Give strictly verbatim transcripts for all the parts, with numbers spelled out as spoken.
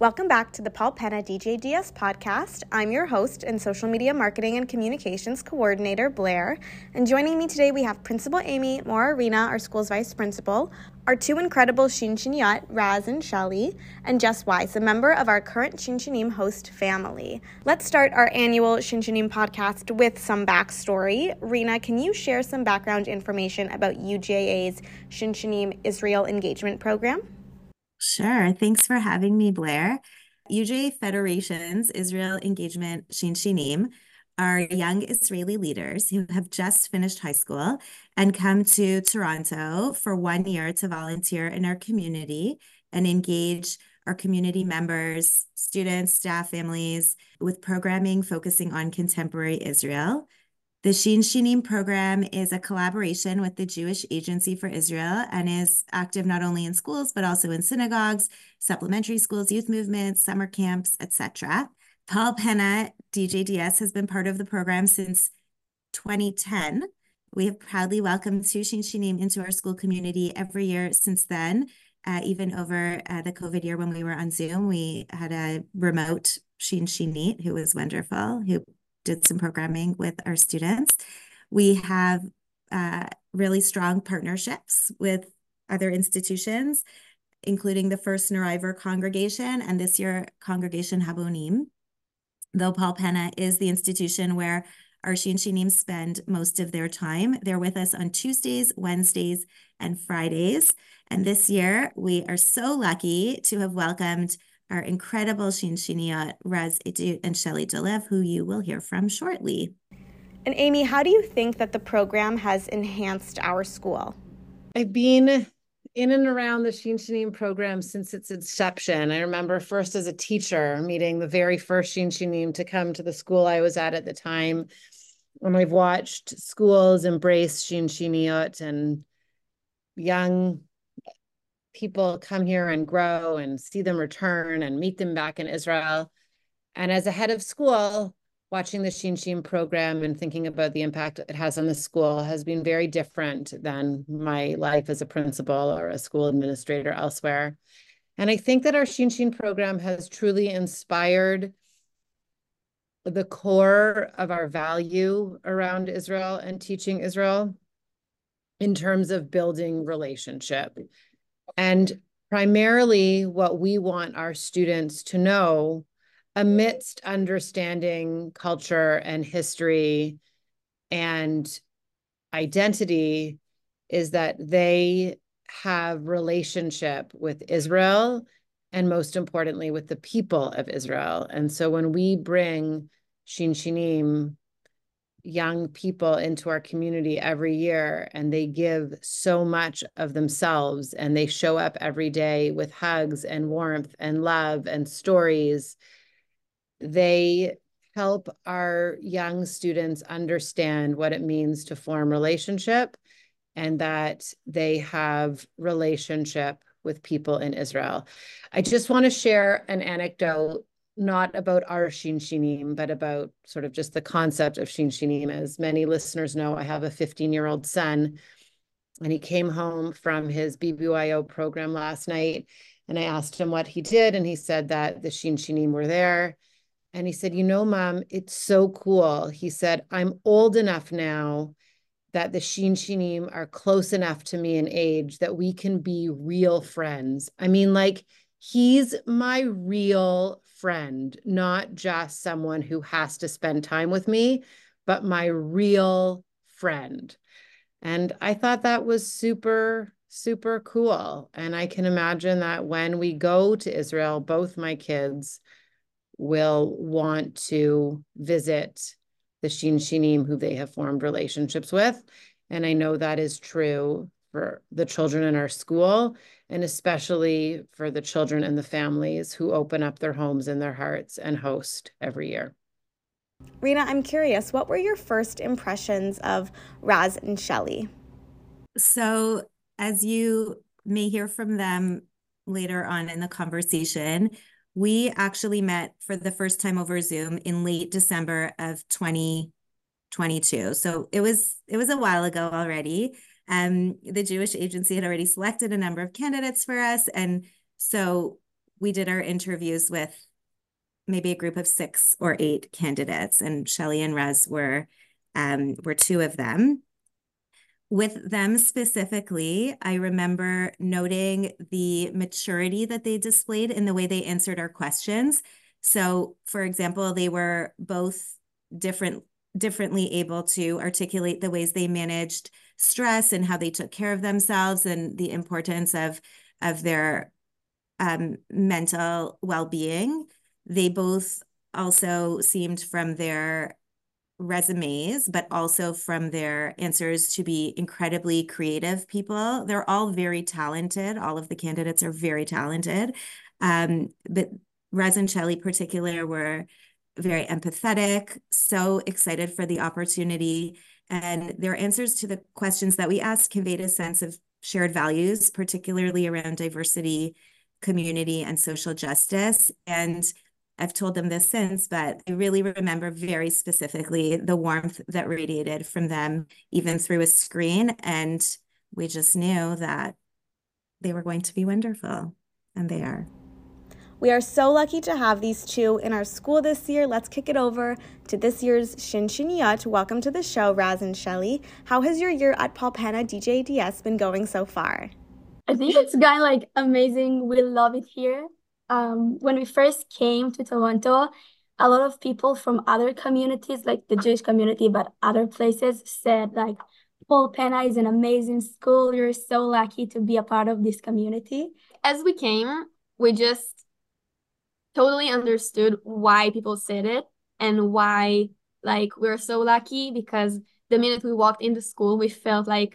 Welcome back to the Paul Penna D J D S podcast. I'm your host and social media marketing and communications coordinator, Blair. And joining me today, we have Principal Amy, Maura Arena, our school's vice principal, our two incredible Shinshiniyot, Raz and Shelly, and Jess Weiss, a member of our current Shinshinim host family. Let's start our annual Shinshinim podcast with some backstory. Rena, can you share some background information about U J A's Shinshinim Israel Engagement Program? Sure. Thanks for having me, Blair. U J A Federation's Israel Engagement Shinshinim are young Israeli leaders who have just finished high school and come to Toronto for one year to volunteer in our community and engage our community members, students, staff, families with programming focusing on contemporary Israel. The Shinshinim program is a collaboration with the Jewish Agency for Israel and is active not only in schools, but also in synagogues, supplementary schools, youth movements, summer camps, et cetera. Paul Penna D J D S has been part of the program since twenty ten. We have proudly welcomed two Shinshinim into our school community every year since then. Uh, even over uh, the COVID year when we were on Zoom, we had a remote Shinshinit who was wonderful, who did some programming with our students. We have uh, really strong partnerships with other institutions, including the First Neriver Congregation and this year Congregation Habonim. Though Paul Penna is the institution where our Shinshinim spend most of their time, they're with us on Tuesdays, Wednesdays, and Fridays. And this year, we are so lucky to have welcomed our incredible Shinshiniyot, Raz Idut and Shelly Dolev, who you will hear from shortly. And Amy, how do you think that the program has enhanced our school? I've been in and around the Shinshinim program since its inception. I remember first as a teacher meeting the very first Shinshinim to come to the school I was at at the time. And I've watched schools embrace Shinshiniyot and young people come here and grow and see them return and meet them back in Israel. And as a head of school, watching the Shinshinim program and thinking about the impact it has on the school has been very different than my life as a principal or a school administrator elsewhere. And I think that our Shinshinim program has truly inspired the core of our value around Israel and teaching Israel in terms of building relationship. And primarily what we want our students to know amidst understanding culture and history and identity is that they have relationship with Israel and most importantly with the people of Israel. And so when we bring Shinshinim young people into our community every year and they give so much of themselves and they show up every day with hugs and warmth and love and stories, they help our young students understand what it means to form relationship and that they have relationship with people in Israel. I just want to share an anecdote, not about our Shinshinim, but about sort of just the concept of Shinshinim. As many listeners know, I have a fifteen-year-old son, and he came home from his B B Y O program last night, and I asked him what he did, and he said that the Shinshinim were there. And he said, you know, Mom, it's so cool. He said, I'm old enough now that the Shinshinim are close enough to me in age that we can be real friends. I mean, like, he's my real friend, not just someone who has to spend time with me, but my real friend. And I thought that was super, super cool. And I can imagine that when we go to Israel, both my kids will want to visit the Shinshinim who they have formed relationships with. And I know that is true for the children in our school, and especially for the children and the families who open up their homes and their hearts and host every year. Rena, I'm curious, what were your first impressions of Raz and Shelly? So as you may hear from them later on in the conversation, we actually met for the first time over Zoom in late December of twenty twenty-two. So it was it was a while ago already. Um, the Jewish Agency had already selected a number of candidates for us. And so we did our interviews with maybe a group of six or eight candidates, and Shelley and Rez were um, were two of them. With them specifically, I remember noting the maturity that they displayed in the way they answered our questions. So, for example, they were both different, differently able to articulate the ways they managed stress and how they took care of themselves and the importance of, of their um, mental well-being. They both also seemed from their resumes, but also from their answers to be incredibly creative people. They're all very talented. All of the candidates are very talented. Um, but Rez and Shelley in particular were very empathetic, so excited for the opportunity. And their answers to the questions that we asked conveyed a sense of shared values, particularly around diversity, community, and social justice. And I've told them this since, but I really remember very specifically the warmth that radiated from them, even through a screen. And we just knew that they were going to be wonderful, and they are. We are so lucky to have these two in our school this year. Let's kick it over to this year's Shinshiniyot. Welcome to the show, Raz and Shelley. How has your year at Paul Penna D J D S been going so far? I think it's going like amazing. We love it here. Um, when we first came to Toronto, a lot of people from other communities, like the Jewish community, but other places, said like, Paul Penna is an amazing school. You're so lucky to be a part of this community. As we came, we just totally understood why people said it and why like we're so lucky, because the minute we walked into school, we felt like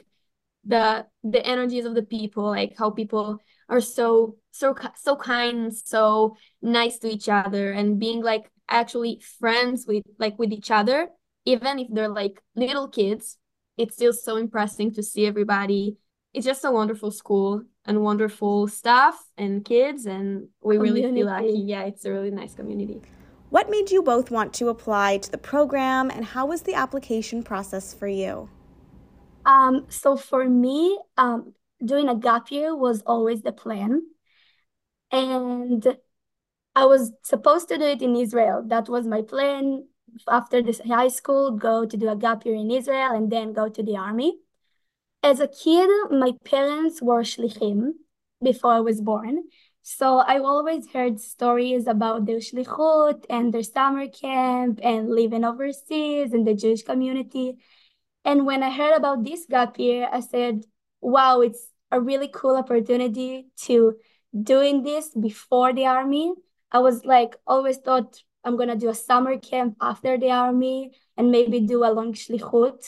the the energies of the people, like how people are so so so kind, so nice to each other, and being like actually friends with like with each other, even if they're like little kids. It's still so impressive to see everybody. It's just a wonderful school and wonderful staff and kids, and we really feel lucky. Yeah, it's a really nice community. What made you both want to apply to the program, and how was the application process for you? Um, so for me, um, doing a gap year was always the plan. And I was supposed to do it in Israel. That was my plan. After this high school, go to do a gap year in Israel and then go to the army. As a kid, my parents were shlichim before I was born. So I always heard stories about their shlichut and their summer camp and living overseas in the Jewish community. And when I heard about this gap year, I said, wow, it's a really cool opportunity to doing this before the army. I was like, always thought I'm going to do a summer camp after the army and maybe do a long shlichut.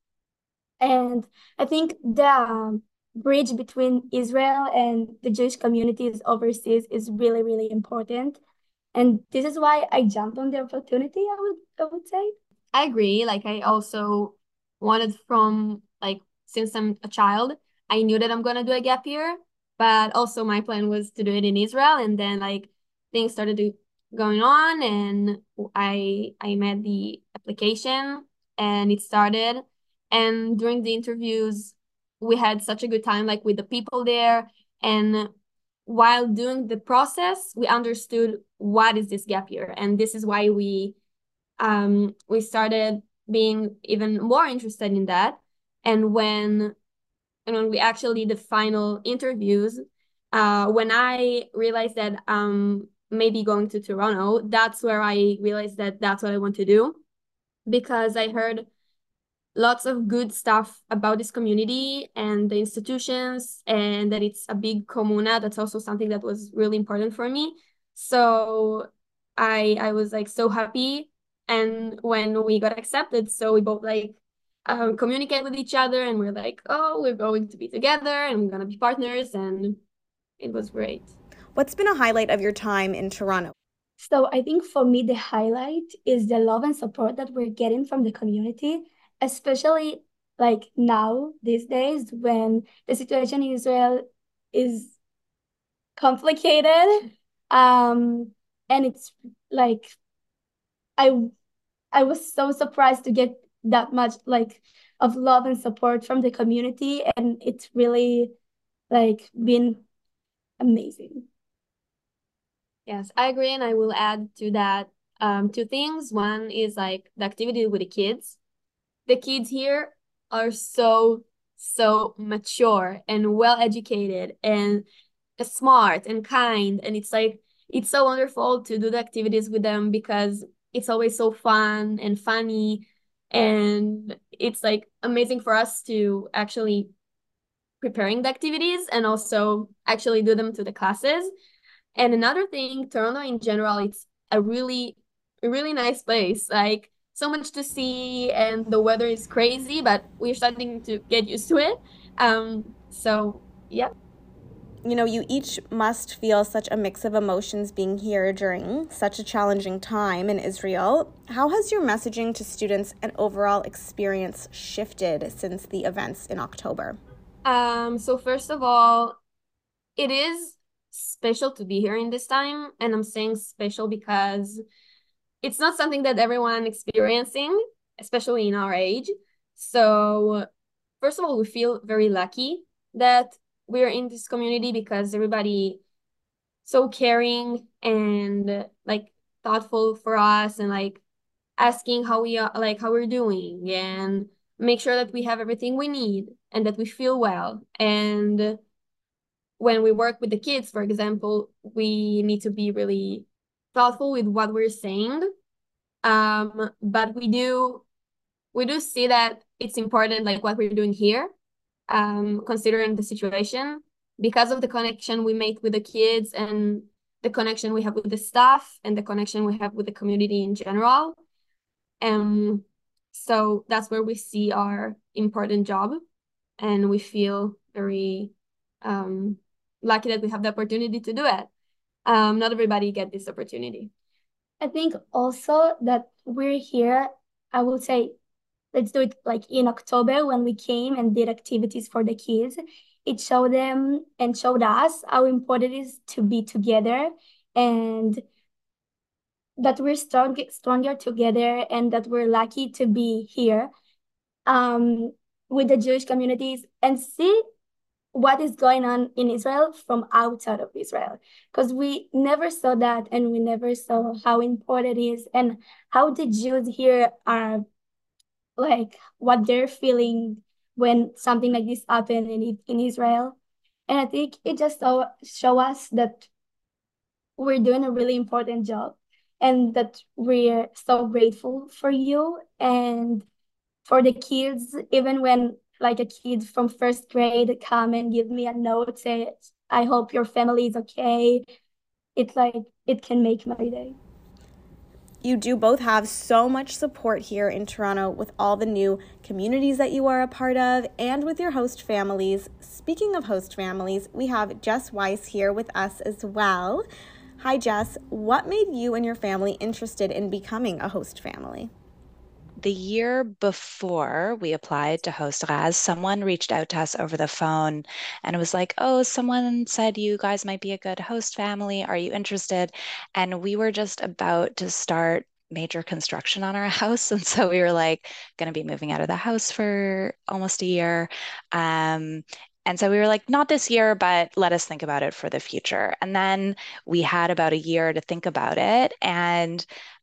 And I think the um, bridge between Israel and the Jewish communities overseas is really, really important. And this is why I jumped on the opportunity, I would, I would say. I agree. Like, I also wanted from, like, since I'm a child, I knew that I'm going to do a gap year, but also my plan was to do it in Israel. And then, like, things started to going on, and I I made the application, and it started. And during the interviews, we had such a good time, like, with the people there. And while doing the process, we understood what is this gap year. And this is why we um we started being even more interested in that. And when and when we actually did the final interviews, uh, when I realized that um maybe going to Toronto, that's where I realized that that's what I want to do, because I heard lots of good stuff about this community and the institutions, and that it's a big comuna. That's also something that was really important for me. So I I was like so happy. And when we got accepted, so we both like um, communicate with each other, and we're like, oh, we're going to be together and we're going to be partners. And it was great. What's been a highlight of your time in Toronto? So I think for me, the highlight is the love and support that we're getting from the community, especially like now, these days, when the situation in Israel is complicated. Um, and it's like, I, I was so surprised to get that much like of love and support from the community. And it's really like been amazing. Yes, I agree, and I will add to that um two things. One is like the activity with the kids. The kids here are so, so mature and well educated and smart and kind. And it's like, it's so wonderful to do the activities with them because it's always so fun and funny. And it's like amazing for us to actually preparing the activities and also actually do them to the classes. And another thing, Toronto in general, it's a really, a really nice place. Like so much to see, and the weather is crazy, but we're starting to get used to it. Um, so yeah. You know, you each must feel such a mix of emotions being here during such a challenging time in Israel. How has your messaging to students and overall experience shifted since the events in October? Um, so first of all, it is special to be here in this time, and I'm saying special because it's not something that everyone experiencing, especially in our age. So first of all, we feel very lucky that we're in this community because everybody so caring and like thoughtful for us and like asking how we are, like how we're doing, and make sure that we have everything we need and that we feel well. And when we work with the kids, for example, we need to be really thoughtful with what we're saying. Um, but we do we do see that it's important, like what we're doing here, um, considering the situation, because of the connection we make with the kids and the connection we have with the staff and the connection we have with the community in general. Um, so that's where we see our important job, and we feel very um, lucky that we have the opportunity to do it. Um, not everybody get this opportunity. I think also that we're here, I would say, let's do it like in October when we came and did activities for the kids. It showed them and showed us how important it is to be together, and that we're strong, stronger together, and that we're lucky to be here um, with the Jewish communities and see what is going on in Israel from outside of Israel. Because we never saw that, and we never saw how important it is and how the Jews here are, like what they're feeling when something like this happened in, in Israel. And I think it just so, show us that we're doing a really important job and that we're so grateful for you and for the kids. Even when like a kid from first grade come and give me a note, say, I hope your family is okay. It's like, it can make my day. You do both have so much support here in Toronto with all the new communities that you are a part of and with your host families. Speaking of host families, we have Jess Weiss here with us as well. Hi, Jess. What made you and your family interested in becoming a host family? The year before we applied to host Raz, someone reached out to us over the phone and it was like, oh, someone said you guys might be a good host family. Are you interested? And we were just about to start major construction on our house. And so we were like going to be moving out of the house for almost a year. Um, and so we were like, not this year, but let us think about it for the future. And then we had about a year to think about it. And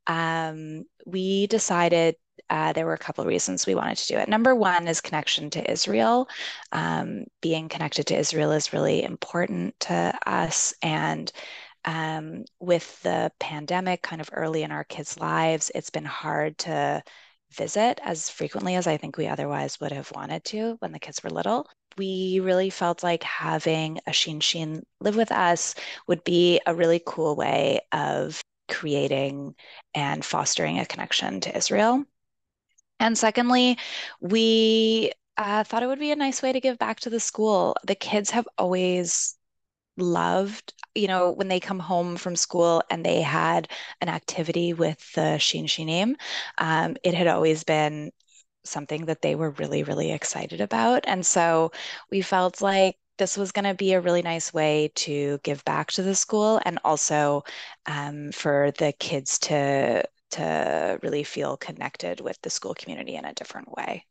um, we decided uh, there were a couple of reasons we wanted to do it. Number one is connection to Israel. Um, being connected to Israel is really important to us. And um, with the pandemic kind of early in our kids' lives, it's been hard to visit as frequently as I think we otherwise would have wanted to when the kids were little. We really felt like having a Shinshin live with us would be a really cool way of creating and fostering a connection to Israel. And secondly, we uh, thought it would be a nice way to give back to the school. The kids have always loved, you know, when they come home from school and they had an activity with the Shinshinim, um, it had always been something that they were really, really excited about. And so we felt like this was going to be a really nice way to give back to the school and also um, for the kids to to really feel connected with the school community in a different way.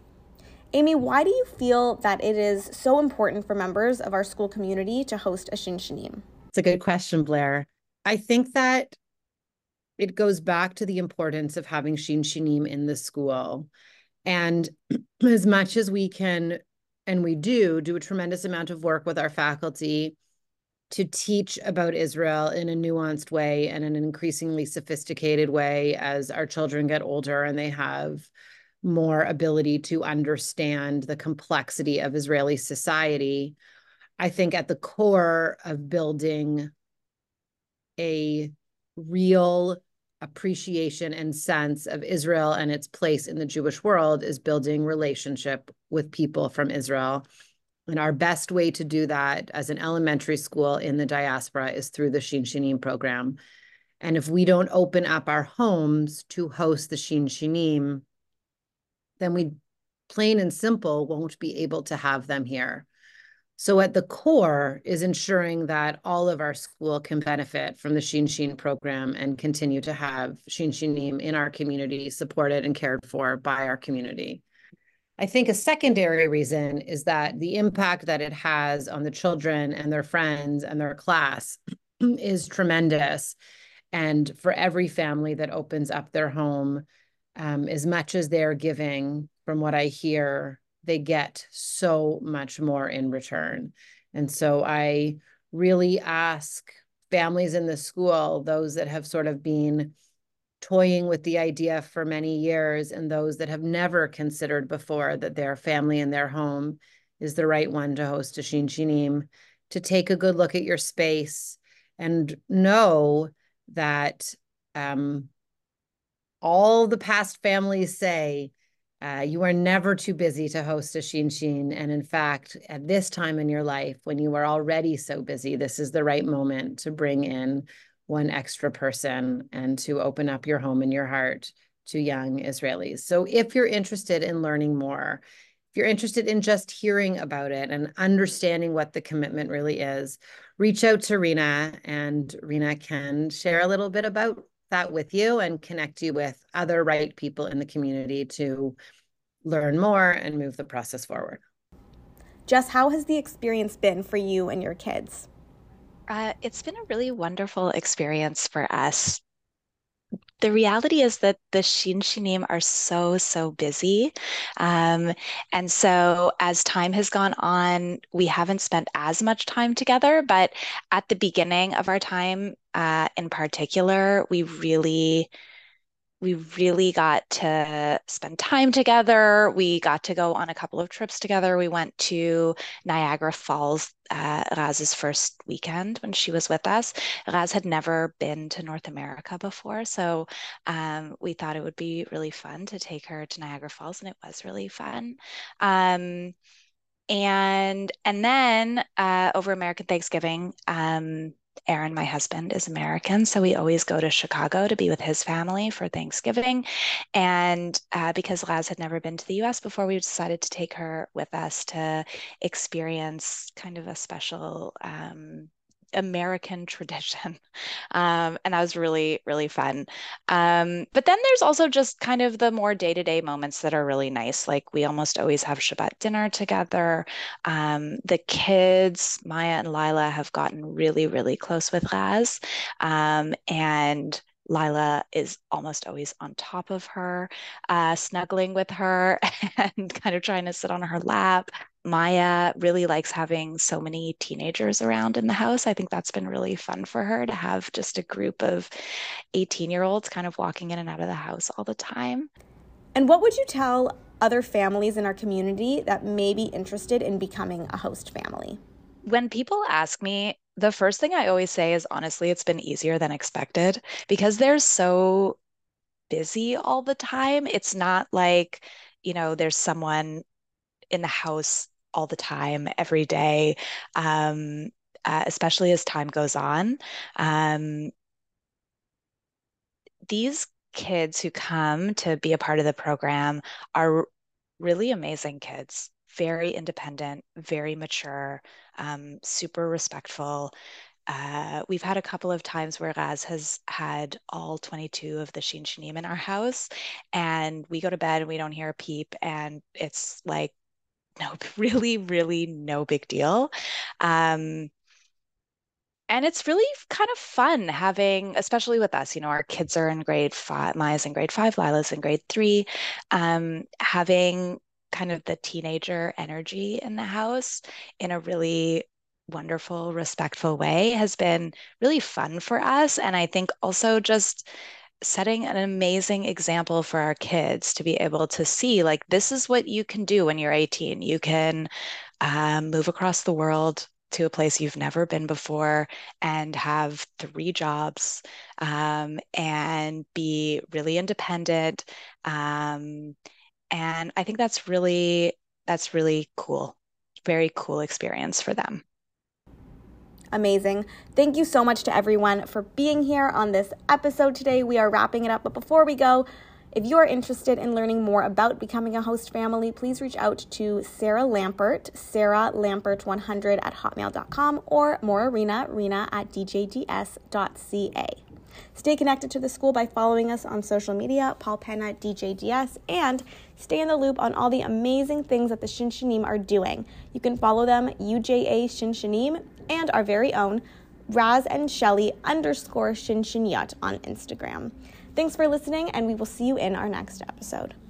Amy, why do you feel that it is so important for members of our school community to host a Shinshinim? It's a good question, Blair. I think that it goes back to the importance of having Shin Shinim in the school. And as much as we can, and we do, do a tremendous amount of work with our faculty to teach about Israel in a nuanced way and in an increasingly sophisticated way as our children get older and they have more ability to understand the complexity of Israeli society. I think at the core of building a real appreciation and sense of Israel and its place in the Jewish world is building relationship with people from Israel. And our best way to do that as an elementary school in the diaspora is through the Shin Shinim program. And if we don't open up our homes to host the Shin Shinim, then we plain and simple won't be able to have them here. So at the core is ensuring that all of our school can benefit from the Shin Shin program and continue to have Shin Shinim in our community, supported and cared for by our community. I think a secondary reason is that the impact that it has on the children and their friends and their class is tremendous. And for every family that opens up their home, um, as much as they're giving, from what I hear, they get so much more in return. And so I really ask families in the school, those that have sort of been toying with the idea for many years and those that have never considered before that their family and their home is the right one to host a Shin Shinim, to take a good look at your space and know that um, all the past families say, Uh, you are never too busy to host a Shin Shin. And in fact, at this time in your life, when you are already so busy, this is the right moment to bring in one extra person and to open up your home and your heart to young Israelis. So if you're interested in learning more, if you're interested in just hearing about it and understanding what the commitment really is, reach out to Rena, and Rena can share a little bit about that with you and connect you with other right people in the community to learn more and move the process forward. Jess, how has the experience been for you and your kids? Uh, it's been a really wonderful experience for us. The reality is that the Shin Shinim are so, so busy. Um, and so as time has gone on, we haven't spent as much time together, but at the beginning of our time, uh, in particular, we really we really got to spend time together. We got to go on a couple of trips together. We went to Niagara Falls, uh, Raz's first weekend when she was with us. Raz had never been to North America before, so um, we thought it would be really fun to take her to Niagara Falls, and it was really fun. Um, and and then uh, over American Thanksgiving, um, Aaron, my husband, is American, so we always go to Chicago to be with his family for Thanksgiving. And uh, because Laz had never been to the U S before, we decided to take her with us to experience kind of a special um, American tradition. Um, and that was really, really fun. Um, but then there's also just kind of the more day-to-day moments that are really nice. Like we almost always have Shabbat dinner together. Um, the kids, Maya and Lila, have gotten really, really close with Raz. Um, and Lila is almost always on top of her, uh, snuggling with her and kind of trying to sit on her lap. Maya really likes having so many teenagers around in the house. I think that's been really fun for her to have just a group of eighteen year olds kind of walking in and out of the house all the time. And what would you tell other families in our community that may be interested in becoming a host family? When people ask me, the first thing I always say is, honestly, it's been easier than expected because they're so busy all the time. It's not like, you know, there's someone in the house all the time, every day, um, uh, especially as time goes on. Um, these kids who come to be a part of the program are really amazing kids, very independent, very mature, um, super respectful. Uh, we've had a couple of times where Raz has had all twenty-two of the Shin Shinim in our house, and we go to bed and we don't hear a peep, and it's like, no, really, really no big deal. Um, and it's really kind of fun having, especially with us, you know, our kids are in grade five, Maya's in grade five, Lila's in grade three, um, having kind of the teenager energy in the house in a really wonderful, respectful way has been really fun for us. And I think also just setting an amazing example for our kids to be able to see, like, this is what you can do when you're eighteen. You can um, move across the world to a place you've never been before and have three jobs um, and be really independent. Um, and I think that's really, that's really cool. Very cool experience for them. Amazing. Thank you so much to everyone for being here on this episode today. We are wrapping it up, but before we go, if you are interested in learning more about becoming a host family, please reach out to Sarah Lampert, Sarah Lampert one hundred at hotmail dot com, or Maura Rena, Rena at d j d s dot c a. Stay connected to the school by following us on social media, Paul Penna D J D S, and stay in the loop on all the amazing things that the Shinshanim are doing. You can follow them, U J A Shinshanim, and our very own Raz and Shelly underscore Shinshinyot on Instagram. Thanks for listening, and we will see you in our next episode.